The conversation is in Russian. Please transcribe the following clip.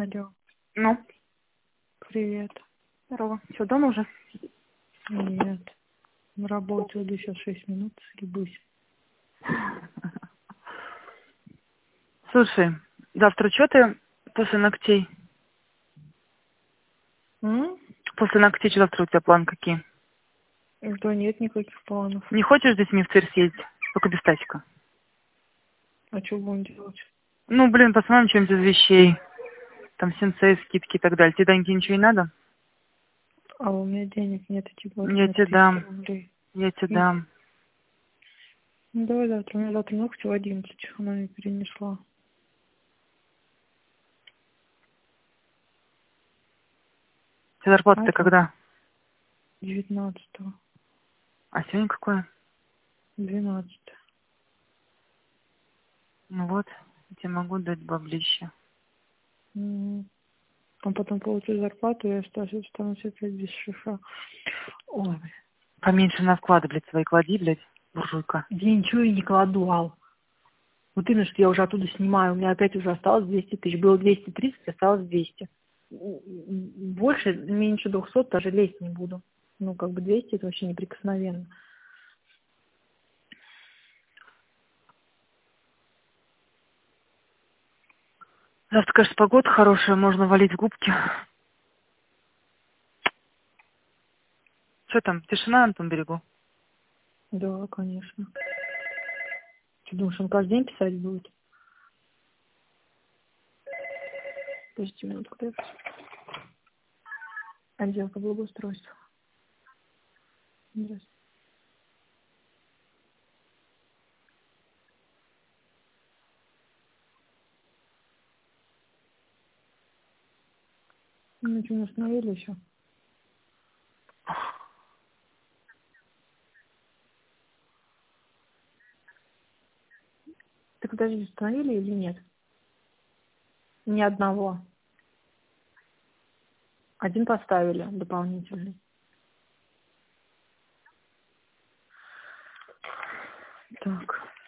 Алло, Ну, привет. здорово. Что, дома уже? Нет, на работе буду сейчас 6 минут, съебусь. Слушай, завтра что ты после ногтей? М? После ногтей что завтра у тебя план какие? Да нет никаких планов. Не хочешь с детьми в Тверь съездить? Только без тачка. А что будем делать? Ну, блин, посмотрим что-нибудь из вещей. Там сенсей, скидки и так далее. Тебе, Даньке, ничего не надо? А у меня денег нет, эти годы, у Я меня тебе 300 дам. рублей. Я тебе М. дам. Ну давай завтра, у меня завтра ногти в 11, она мне перенесла. У тебя зарплата-то Алло, когда? 19-го, А сегодня какое? 12-го. Ну вот, я тебе могу дать баблище. М. А потом получу зарплату и останусь опять без шиша. Ой, блин. Поменьше на вклады, блядь, свои клади, блядь, буржуйка. Я ничего и не кладу, Ал. Вот именно, что я уже оттуда снимаю. У меня опять уже осталось 200 тысяч. Было 230, осталось 200. Больше, меньше 200 даже лезть не буду. Ну, как бы 200 это вообще неприкосновенно. Завтра, конечно, погода хорошая, можно валить в губки. Что там, тишина на том берегу? Да, конечно. Ты думаешь, он каждый день писать будет? Подожди минутку, дай. Отделка благоустройства. Здравствуйте. Ну, что, не установили еще? Так подожди, установили или нет? Ни одного. Один поставили дополнительный. Так.